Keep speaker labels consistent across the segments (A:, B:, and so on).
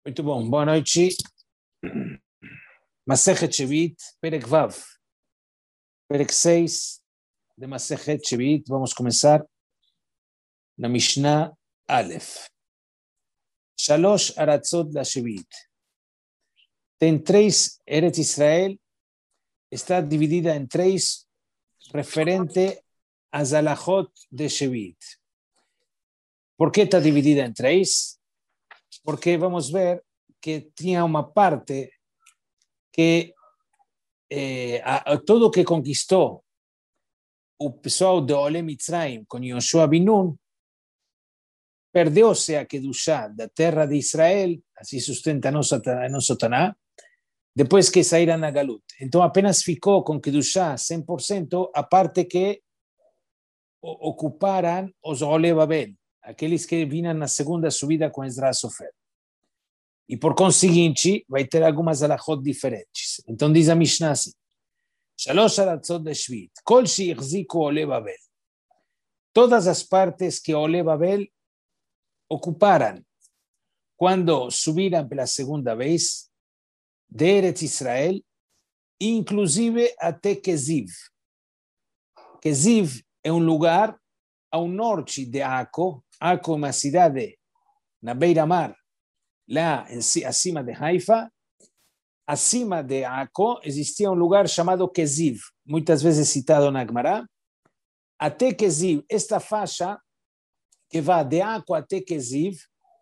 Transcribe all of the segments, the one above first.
A: Muito bom, boa noite. Masechet Shevit, Perek Vav, Perek 6 de Masechet Shevit. Vamos começar na Mishnah Aleph. Shalosh Aratzot la Shevit. Tem três, Eretz Israel está dividida em três referente às alachot de Shevit. Por que está dividida em três? Porque vamos ver que tinha uma parte que tudo que conquistou o pessoal de Olé Mitzrayim com Yoshua bin Nun perdeu-se a Kedushá da terra de Israel, assim sustenta nosso Taná, depois que saíram na Galut. Então apenas ficou com Kedushá 100% a parte que ocuparam os Olé Babel, aqueles que vinham na segunda subida com Ezra Sofer. E por conseguinte, vai ter algumas alachot diferentes. Então diz a Mishnah assim: Shalosh aratzot de Shvit, kol she'ihziku Olé Babel. Todas as partes que Olé Babel ocuparam quando subiram pela segunda vez de Eretz Israel, inclusive até Keziv. Keziv é um lugar ao norte de Akko. Akko é uma cidade na beira-mar, lá acima de Haifa. Acima de Akko existia um lugar chamado Keziv, muitas vezes citado na Gemara. Até Keziv, esta faixa que vai de Akko até Keziv,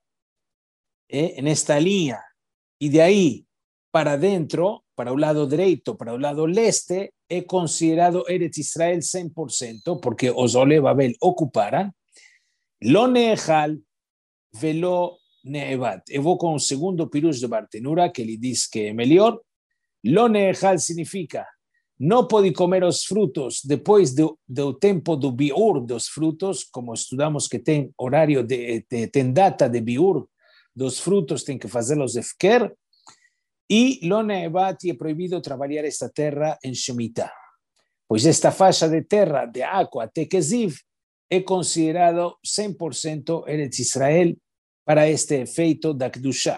A: nesta linha, e de aí para dentro, para o lado direito, para o lado leste, é considerado Eretz Israel 100%, porque os Olé Babel ocuparam. Lo ne'echal velo ne'evat. Eu vou com o segundo pirush de Bartenura, que ele diz que é melhor. Lo ne'echal significa não pode comer os frutos depois do tempo do biur dos frutos, como estudamos que tem horário, tem data de biur dos frutos, tem que fazê-los efker. E lo ne'evat, é proibido trabalhar esta terra em Shemitah, pois esta faixa de terra de Akko até Keziv é considerado 100% Eretz Israel para este efeito da Kedushá.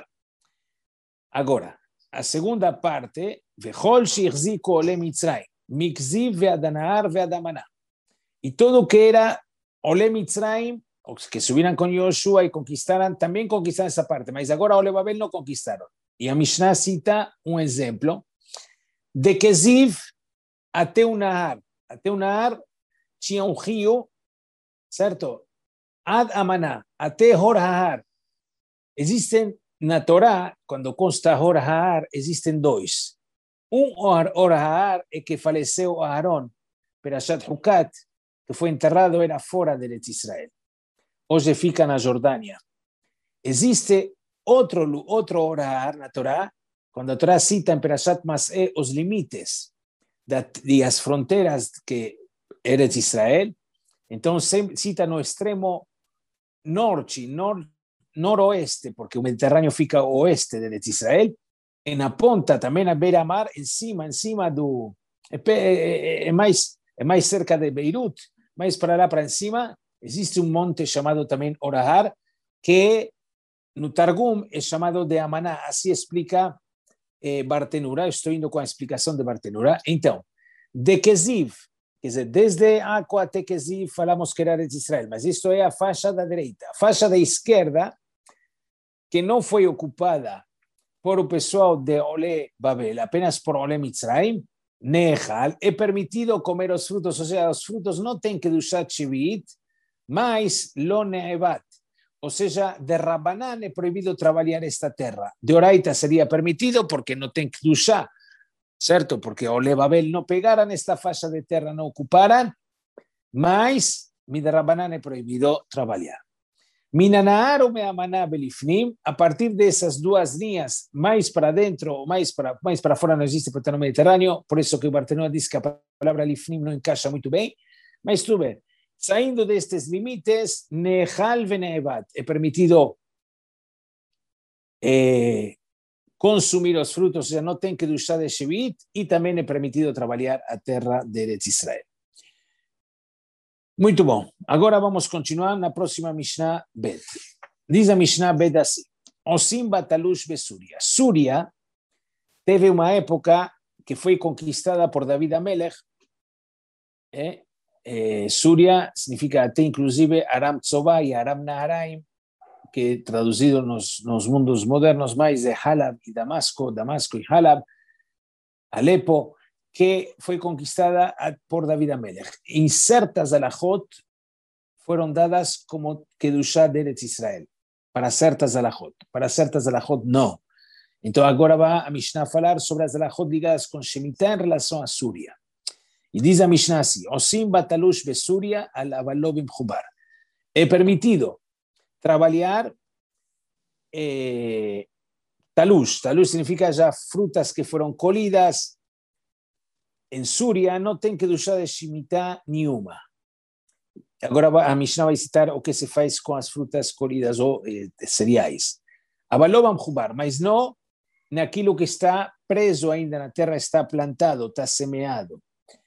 A: Agora, a segunda parte, Vechol she'ihziku Olé Mitzrayim, Mikziv ve'adanahar ve'adamaná. E tudo que era Olé Mitzrayim, os que subiram com Yoshua e conquistaram, também conquistaram essa parte, mas agora Olé Babel não conquistaram. E a Mishnah cita um exemplo de Keziv até o Nahar. Até o Nahar tinha um rio, certo? Ad Amaná, até Hor Hahar. Existem, na Torá, quando consta Hor Hahar, existem dois. Hor Hahar é que faleceu Aharon, Perashat Hukat, que foi enterrado, era fora de Eretz Israel. Hoje fica na Jordânia. Existe outro Hor Hahar na Torá, quando a Torá cita em Perashat Mas'é os limites e as fronteiras que Eretz Israel, então cita no extremo norte, noroeste, porque o Mediterrâneo fica oeste de Eretz Israel, e na ponta também na beira-mar, em cima do... É mais cerca de Beirut, mais para lá para cima, existe um monte chamado também Hor Hahar, que no Targum é chamado de Amaná. Assim explica Bartenura. Estou indo com a explicação de Bartenura. Então, de Keziv, quer dizer, desde Akko até Keziv falamos que era Eretz Israel, mas isto é a faixa da direita. A faixa da esquerda, que não foi ocupada por o pessoal de Olé Babel, apenas por Olé Mitzrayim, Ne'echal, é permitido comer os frutos, ou seja, os frutos não têm Kedushat Shevit, mas lo ne'evat. Ou seja, de Rabbanan é proibido trabalhar esta terra. De Oraita seria permitido porque não tem Kedushá, certo? Porque Olé Babel não pegaram esta faixa de terra, não ocuparam, mas de Rabbanan é proibido trabalhar. Minanahar ou Me'amaná belifnim, a partir dessas duas linhas, mais para dentro ou mais para fora, não existe porque está no Mediterrâneo, por isso que o Bartenura diz que a palavra lifnim não encaixa muito bem, mas tudo bem. Saindo destes limites, Ne'echal ve'ne'evat, é permitido consumir os frutos, ou seja, não tem que duchar de Shevit, e também é permitido trabalhar a terra de Eretz Israel. Muito bom. Agora vamos continuar na próxima Mishnah Bet. Diz a Mishnah Bet assim: Osim Batalush Besuria. Súria teve uma época que foi conquistada por David Amelech. Súria significa até inclusive Aram Tzobá e Aram Naharaim, que traduzido nos mundos modernos mais de Halab e Damasco e Halab, Alepo, que foi conquistada por David Amelech. Em certas alajot foram dadas como Kedushá de Eretz Israel, para certas alajot não. Então agora vai a Mishnah falar sobre as alajot ligadas com Shemitah em relação a Súria. E diz a Mishnah assim: Osim batalush besúria al avalobim chubar. É permitido trabalhar talush. Talush significa já frutas que foram colhidas. Em Súria não tem que duchar de Shemitah nenhuma. Agora a Mishnah vai citar o que se faz com as frutas colhidas ou cereais. Avalobam chubar, mas não naquilo que está preso ainda na terra, está plantado, está semeado.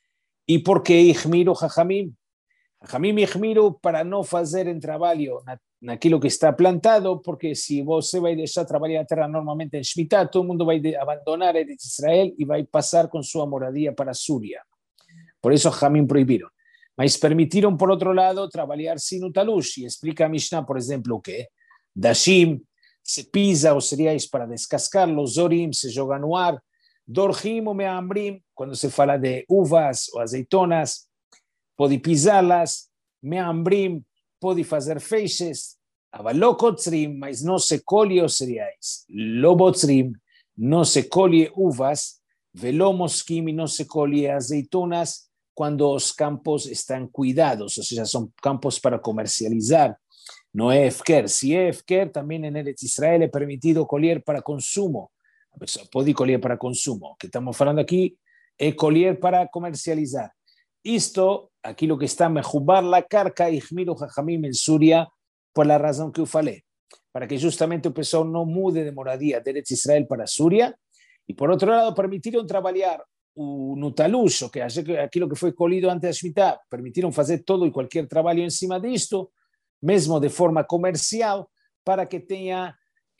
A: E por que Ihmiru Jajamim? Jajamim Ihmiru para não fazerem trabalho naquilo que está plantado, porque se você vai deixar trabalhar a terra normalmente em Shemitah, todo mundo vai abandonar Israel e vai passar com sua moradia para a Súria. Por isso Jajamim proibiram. Mas permitiram, por outro lado, trabalhar sem o talush. E explica a Mishnah, por exemplo, o que? Dashim, se pisa os cereais para descascarlos, zorim, se joga no ar, dorjim ou meambrim, quando se fala de uvas ou azeitonas, pode pisá-las, meambrim, pode fazer feixes, avalokotzrim, mas não se colhe os cereais, lobotzrim, não se colhe uvas, velomoskim, não se colhe azeitonas, quando os campos estão cuidados, ou seja, são campos para comercializar. No é efker. Si é efker, também em Eretz Israel é permitido colher para consumo. A pessoa pode colher para consumo. O que estamos falando aqui é colher para comercializar. Isto, aquilo que está mejubar la carca e Ihmiru Jajamim em Súria, por a razão que eu falei. Para que justamente o pessoal não mude de moradia de Eretz Israel para Súria. E por outro lado, permitiram trabalhar no talush, que aquilo que foi colhido antes da Shemitah, permitiram fazer todo e qualquer trabalho em cima disto, mesmo de forma comercial, para que tenha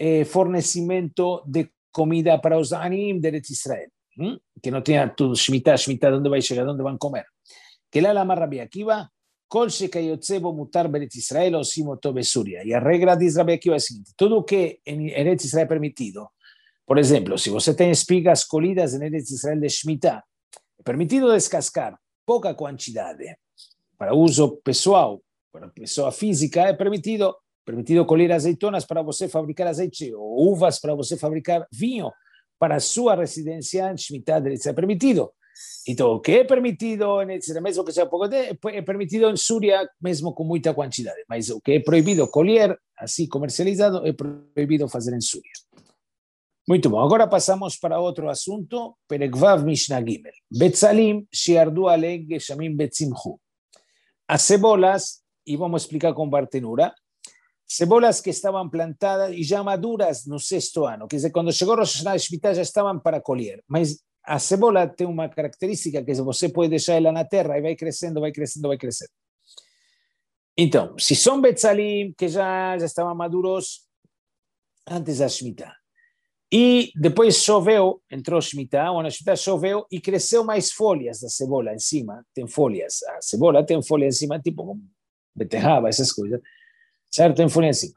A: fornecimento de comida para os anim de Eretz Israel. Que não tenha tudo Shemitah, onde vai chegar, onde vão comer. Que lá la Rabbi Akiva, kol shekayotze bo mutar beretz Israel osim oto besúria. E a regra diz Rabbi Akiva é a seguinte: tudo que em Eretz Israel é permitido, por exemplo, se você tem espigas colhidas em Eretz Israel de Shemitah, é permitido descascar pouca quantidade para uso pessoal, para pessoa física, é permitido colher azeitonas para você fabricar azeite, ou uvas para você fabricar vinho para a sua residência em Shemitah, é permitido. Então, o que é permitido em Israel, mesmo que seja pouco, é permitido em Súria, mesmo com muita quantidade, mas o que é proibido colher, assim comercializado, é proibido fazer em Súria. Muito bom, agora passamos para outro assunto, Perek Mishnah Gimel. Betzalim, Shiardu Aleg Geshamim Betzimchu. As cebolas, e vamos explicar com bartenura, cebolas que estavam plantadas e já maduras no sexto ano, quer dizer, quando chegou Rosh Hashanah e Shemitah já estavam para colher, mas a cebola tem uma característica que você pode deixar ela na terra e vai crescendo, vai crescendo, vai crescendo. Então, se são Betzalim que já estavam maduros antes da Shemitah, e depois choveu, entrou Shemitah, ou na Shemitah choveu e cresceu mais folhas da cebola em cima, tem folhas, a cebola tem folha em cima, tipo como beterraba, essas coisas, certo? Tem folha em cima.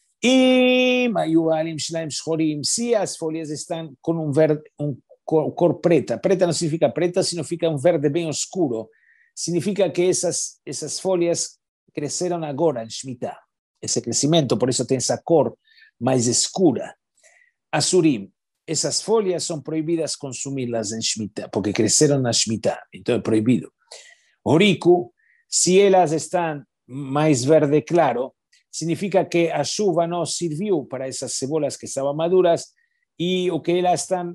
A: E Mayualim Shleim Shchorim, se as folhas estão com um verde, cor preta, preta não significa preta, significa um verde bem escuro, significa que essas folhas cresceram agora em Shemitah, esse crescimento, por isso tem essa cor mais escura. Asurim, essas folhas são proibidas consumi-las em Shemitah, porque cresceram na Shemitah, então é proibido. Orico, se elas estão mais verde claro, significa que a chuva não serviu para essas cebolas que estavam maduras e o que elas estão,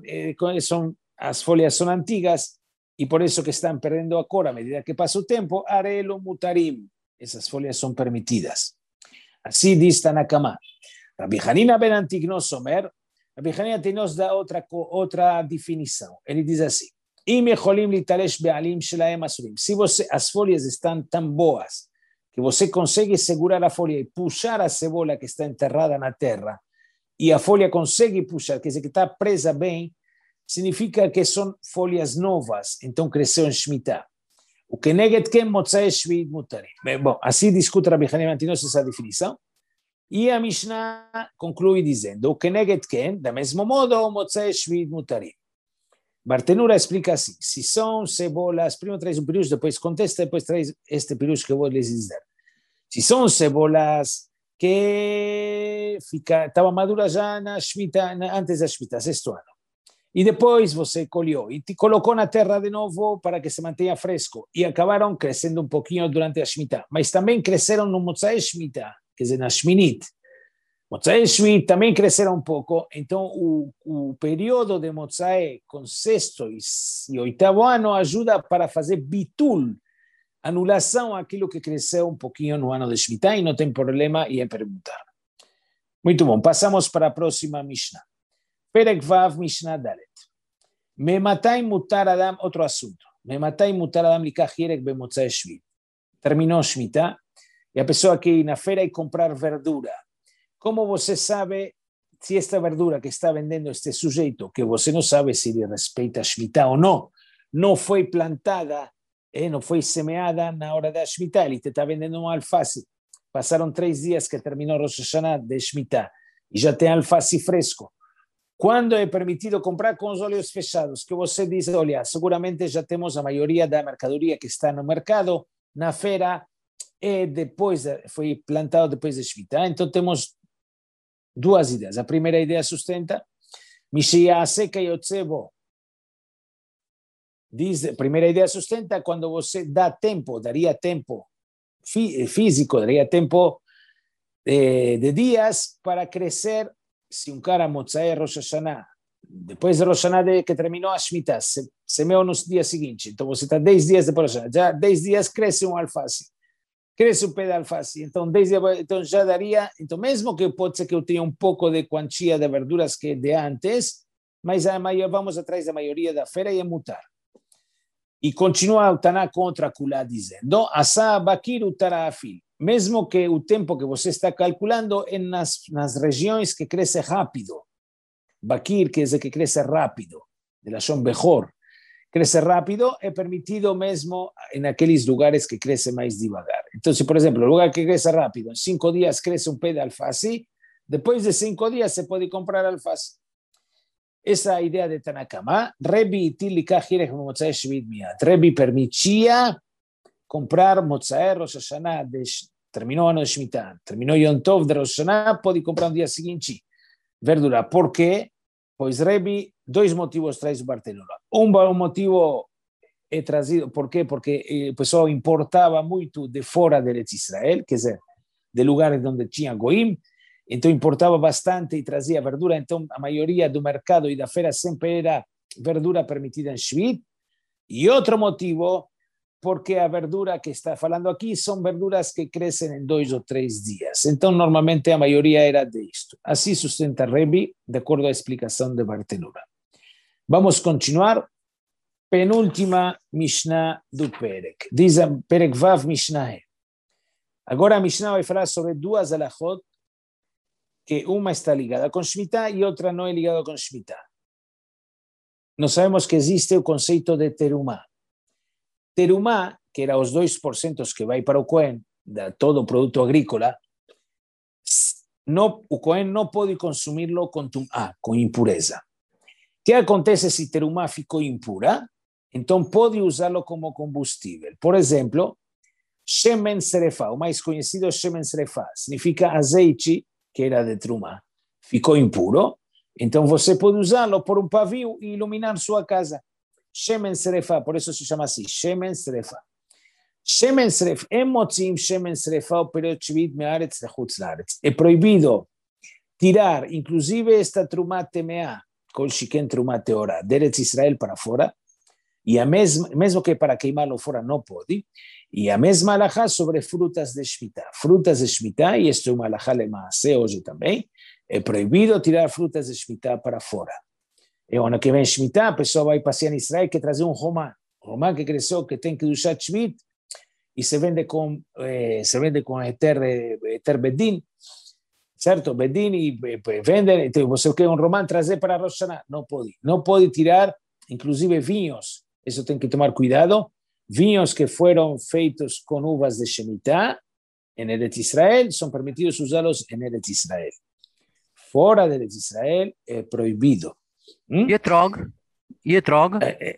A: as folhas são antigas e por isso que estão perdendo a cor à medida que passa o tempo, arelo mutarim, essas folhas são permitidas. Assim diz Tanakama. Rabbi Hanina ben Antignos Omer, Rabbi Hanina nos dá outra definição. Ele diz assim: se as folhas estão tão boas que você consegue segurar a folha e puxar a cebola que está enterrada na terra e a folha consegue puxar, quer dizer que está presa bem, significa que são folhas novas, então cresceu em Shemitah. O que neget ken motzei shvit mutarim. Bom, assim discute Rabbi Hanina Antinos essa definição. E a Mishnah conclui dizendo: o que neget ken, da mesmo modo, motzei shvit mutarim. Bartenura explica assim: se são cebolas, primeiro traz um pirush, depois contesta, depois traz este pirush que eu vou lhes dizer. Se são cebolas que estavam maduras já na Shemitah, antes da Shemitah, sexto ano, e depois você colheu e te colocou na terra de novo para que se mantenha fresco, e acabaram crescendo um pouquinho durante a Shemitah, mas também cresceram no Motzei Shemitah, quer dizer, na Shminit. Motzei Shvit também cresceram um pouco, então o período de Motzei com sexto e oitavo ano ajuda para fazer bitul, anulação àquilo que cresceu um pouquinho no ano de Shemitah, e não tem problema em perguntar. Muito bom, passamos para a próxima Mishnah. Perek Vav Mishnah Dalet. Mematai mutar adam, outro assunto. Mematai mutar adam likach yerek bemotzei Shvit. Terminou Shemitah, e a pessoa que ir na feira e comprar verdura. Como você sabe se esta verdura que está vendendo este sujeito, que você não sabe se ele respeita a Shemitah ou não foi plantada, não foi semeada na hora da Shemitah, ele te está vendendo um alface. Passaram 3 dias que terminou Rosh Hashanah de Shemitah, e já tem alface fresco. Quando é permitido comprar com os olhos fechados, que você diz, olha, seguramente já temos a maioria da mercadoria que está no mercado, na feira, e depois foi plantado depois de Shemitah. Então temos 2 ideias. A primeira ideia sustenta, Mishia seca e otzebo. Diz, a primeira ideia sustenta quando você dá tempo, daria tempo físico, daria tempo de dias para crescer. Se um cara motzei Rosh Hashanah, depois de Rosh Hashanah que terminou a Shemitah, semeou no dia seguinte, então você está 10 dias depois, já 10 dias cresce um alface. Cresce um pé de alface, então 10 dias, então já daria, então mesmo que pode ser que eu tenha um pouco de quantia de verduras que de antes, mas vamos atrás da maioria da feira e é mutar. E continua o Taná contra a Kulá dizendo, Asa bakir utara afil, mesmo que o tempo que você está calculando é nas regiões que cresce rápido. Bakir quer dizer que cresce rápido, de Lashon Bechor. Cresce rápido, é permitido mesmo naqueles lugares que cresce mais devagar. Então, se, por exemplo, o lugar que cresce rápido, em 5 dias cresce um pé de alface, depois de 5 dias se pode comprar alface. Essa é a ideia de Tanakama. Rebi permitia comprar Motzei Rosh Hashanah, terminou o ano de Shemitah, terminou Yom Tov de Rosh Hashanah, pode comprar no dia seguinte verdura. Por quê? Pois Rebi, 2 motivos traz o Bartenura. Um motivo é trazido, por quê? Porque o pessoal importava muito de fora de Eretz Israel, quer dizer, de lugares onde tinha Goim, então importava bastante e trazia verdura, então a maioria do mercado e da feira sempre era verdura permitida em Shvit. E outro motivo, porque a verdura que está falando aqui são verduras que crescem em 2 ou 3 dias. Então, normalmente, a maioria era disto. Assim sustenta Rebi, de acordo à explicação de Bartenura. Vamos continuar. Penúltima Mishnah do Perek. Diz a Perek Vav Mishnah. Agora a Mishnah vai falar sobre 2 alachot, que uma está ligada com Shemitah e outra não é ligada com Shemitah. Nós sabemos que existe o conceito de terumá. Terumá, que era os 2% que vai para o Cohen, de todo o produto agrícola, o Cohen não pode consumi-lo com impureza. O que acontece se terumá ficou impura? Então pode usá-lo como combustível. Por exemplo, Shemen Serefá, o mais conhecido é Shemen Serefá, significa azeite que era de terumá, ficou impuro, então você pode usá-lo por um pavio e iluminar sua casa. Shemen Serefá, por isso se chama assim, Shemen Serefá. Shemen Serefá, emotzim Shemen Serefá, perot shvit me'aretz lechutz la'aretz. É proibido tirar, inclusive esta trumá temeá, kol shiken trumá teorá, de Eretz Israel para fora, e mesmo que para queimá-lo fora não pode, e a mesma alahá sobre frutas de Shemitah. Frutas de Shemitah, e isto é uma alahá lemaasé hoje também, é proibido tirar frutas de Shemitah para fora. E o ano que vem Shemitah, a pessoa vai passear em Israel que trazer um romã que cresceu, que tem que usar Shvit, e se vende com Eter Bedin, certo? Bedini vendere, você quer um romã trazer para Rosh Hashanah? Não pode tirar, inclusive vinhos, isso tem que tomar cuidado, vinhos que foram feitos com uvas de Shemitah, em Eretz Israel, são permitidos usá-los em Eretz Israel. Fora de Eretz Israel é proibido.
B: E etrog? E etrog?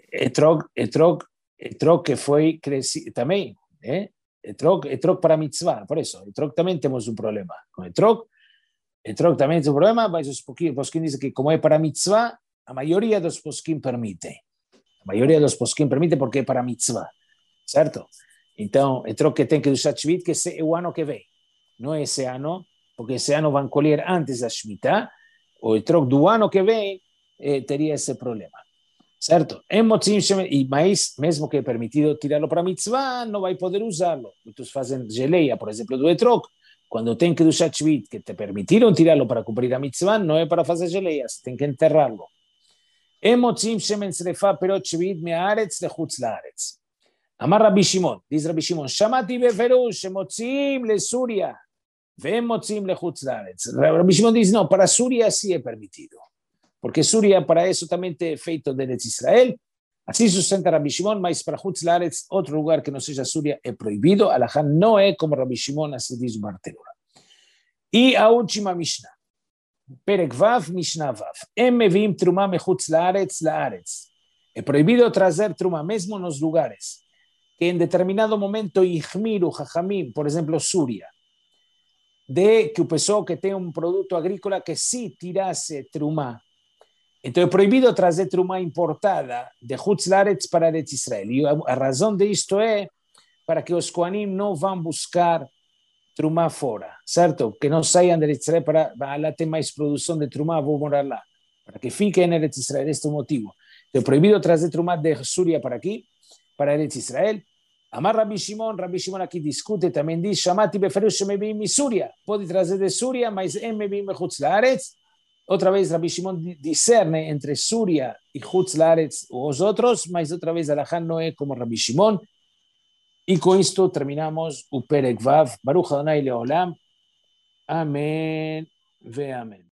A: Etrog que foi crescido também, etrog para mitzvah, por isso, etrog também temos um problema. Com etrog também tem um problema, mas os posquim dizem que como é para mitzvah, a maioria dos posquim permite. A maioria dos posquim permite porque é para mitzvah, certo? Então, etrog que tem que usar Shvit, que é o ano que vem. Não é esse ano, porque esse ano vão colher antes da Shemitah, o etrog do ano que vem teria esse problema. Certo? Mas mesmo que é permitido tirá-lo para mitzvah, não vai poder usá-lo. Muitos fazem geleia, por exemplo, do etrog. Quando tem que usar shvit, que te permitiram tirá-lo para cumprir a mitzvah, não é para fazer geleia, você tem que enterrá-lo. Emotzim shemen srefa perot shvit me'aretz lechutz la'aretz. Amar Rabbi Shimon, diz Rabbi Shimon, שמעתי בפירוש שמוציאים לסוריה והם מוציאים לחוץ לארץ. Rabbi Shimon diz, não, para Súria sí é permitido. Porque Súria para isso também é feito de Eretz Israel, assim sustenta Rabbi Shimon, mas para Chutz Laaretz, outro lugar que não seja Súria, é proibido, a Alahá não é como Rabbi Shimon, assim diz o Bartenura. E a última Mishnah, Perek Vav, Mishnah Vav, em meviim trumá mechutz laaretz laaretz. É proibido trazer trumá, mesmo nos lugares que em determinado momento ihmiru, hachamim, por exemplo, Súria, de que o pessoal que tem um produto agrícola que sim tirasse trumá. Então é proibido trazer trumá importada de Chutz Laaretz para Eretz Israel. E a razão disto é para que os Kohanim não vão buscar trumá fora, certo? Que não saiam de Eretz Israel para lá ter mais produção de trumá, vou morar lá. Para que fiquem em Eretz Israel, este é o motivo. Então é proibido trazer trumá de Súria para aqui, para Eretz Israel. Amar Rabbi Shimon aqui discute, também diz, Shamati beferush shemevim mi Súria. Pode trazer de Súria, mas em mevim Chutz Laaretz. Outra vez Rabbi Shimon discerne entre Súria e Chutz Laaretz os outros, mas outra vez Alahá não é como Rabbi Shimon. E com isto terminamos o Perek Vav. Baruch Adonai Leolam. Amém ve amém.